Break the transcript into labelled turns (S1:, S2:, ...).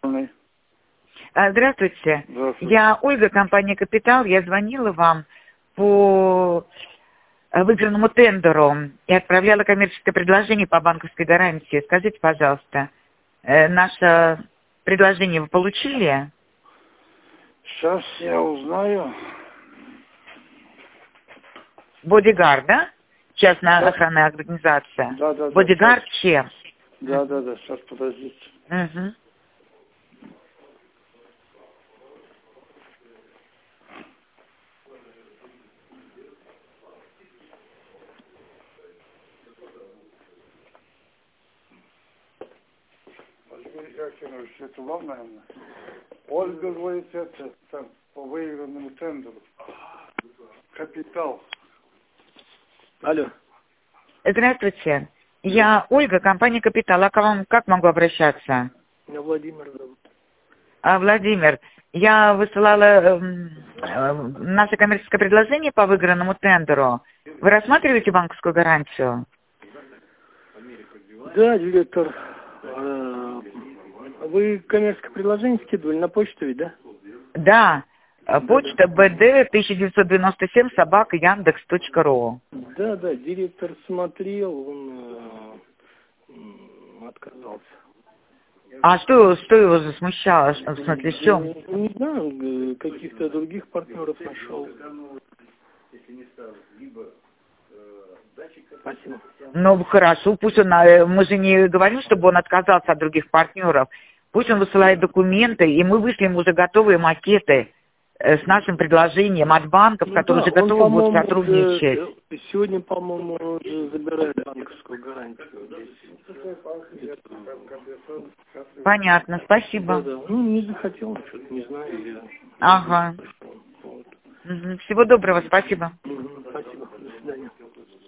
S1: Здравствуйте.
S2: Здравствуйте.
S1: Я Ольга, компания «Капитал». Я звонила вам по выигранному тендеру и отправляла коммерческое предложение по банковской гарантии. Скажите, пожалуйста, наше предложение вы получили?
S2: Сейчас я узнаю.
S1: Бодигард, да? Частная охранная организация.
S2: Да.
S1: Бодигард Че.
S2: Да. Сейчас подождите.
S1: Угу.
S2: Валерий Яхинович, это вам, наверное? Ольга говорит, это там, по выигранному тендеру. Капитал. Алло.
S1: Здравствуйте. Я Ольга, компания «Капитал». А к вам как могу обращаться?
S2: Меня Владимир зовут.
S1: Владимир, я высылала наше коммерческое предложение по выигранному тендеру. Вы рассматриваете банковскую гарантию?
S2: Да, директор. Вы коммерческое предложение скидывали на почту ведь, да?
S1: Да. Почта bd1997@yandex.ru.
S2: Да, директор смотрел, он отказался.
S1: А что его засмущало? В смысле, в чем?
S2: Не знаю, каких-то других партнеров нашел. Спасибо.
S1: Ну, хорошо, пусть он, мы же не говорим, чтобы он отказался от других партнеров. Пусть он высылает документы, и мы вышлем уже готовые макеты с нашим предложением от банков, которые уже готовы будут сотрудничать.
S2: Сегодня, по-моему, уже забирает банковскую гарантию.
S1: Понятно, спасибо.
S2: Да. Ну, не захотел, что-то не знаю.
S1: Ага.
S2: Вот.
S1: Всего доброго, спасибо.